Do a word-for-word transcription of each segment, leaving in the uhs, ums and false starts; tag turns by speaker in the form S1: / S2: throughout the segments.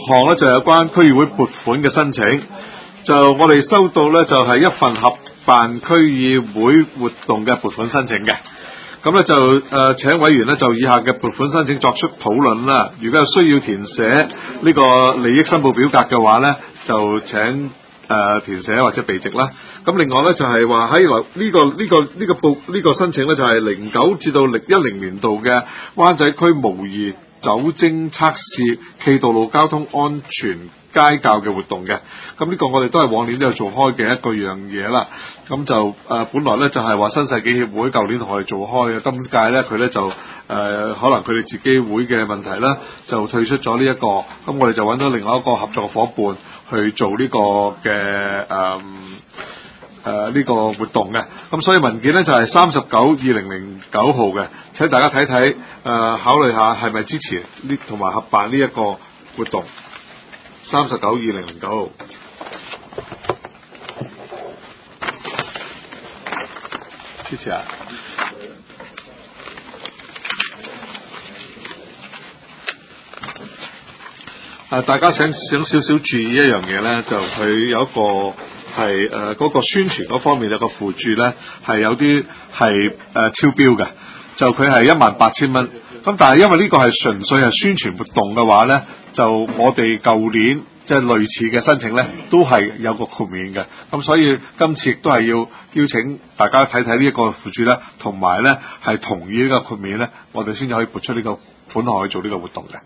S1: 項咧就有關區議會撥款嘅申請，就我哋收到咧就係、是、一份合辦區議會活動嘅撥款申請嘅。咁咧就誒、呃、請委員咧就以下嘅撥款申請作出討論啦。如果有需要填寫呢個利益申報表格嘅話咧，就請誒、呃、填寫或者備席啦。咁另外咧就係話喺來呢個呢、這個呢、這個報呢、這個申請咧就係零九至到零一零年度嘅灣仔區模擬酒精測試暨道路交通安全街教嘅活動嘅。咁呢個我哋都係往年都有做開嘅一個樣嘢啦。咁就誒、呃、本來咧就係話新世紀協會舊年同我哋做開嘅，今屆咧佢咧就誒、呃、可能佢哋自己會嘅問題啦，就退出咗呢一個。咁我哋就揾到另外一個合作伙伴去做呢個嘅誒誒呢個活動嘅。咁所以文件咧就係三十九二零零九號嘅，請大家睇睇誒考慮下係咪支持呢同埋合辦呢一個活動。三十九二零零九號。支持啊！啊，大家想想少少注意一樣嘢咧，就佢有一個係誒嗰個宣傳嗰方面有個附注咧，係有啲係誒超標嘅，就佢係一萬八千蚊。咁但係因為呢個係純粹係宣傳活動嘅話咧，就我哋舊年即係類似嘅申請咧，都係有個豁免嘅。咁所以今次亦都係要邀請大家睇睇呢一個附注咧，同埋咧係同意呢個豁免咧，我哋先至可以撥出呢個款項去做呢個活動嘅。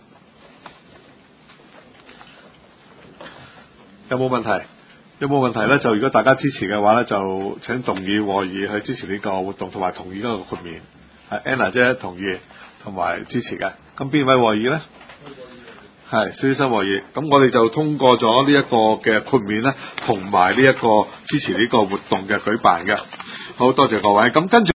S1: 有冇問題？有冇問題咧？就如果大家支持嘅話咧，就請動議和議去支持呢個活動，同埋同意嗰個豁免。係 Anna 姐同意同埋支持嘅。咁邊位和議咧？係蕭醫生和議。咁我哋就通過咗呢一個嘅豁免咧，同埋呢一個支持呢個活動嘅舉辦嘅。好多謝各位。咁跟住。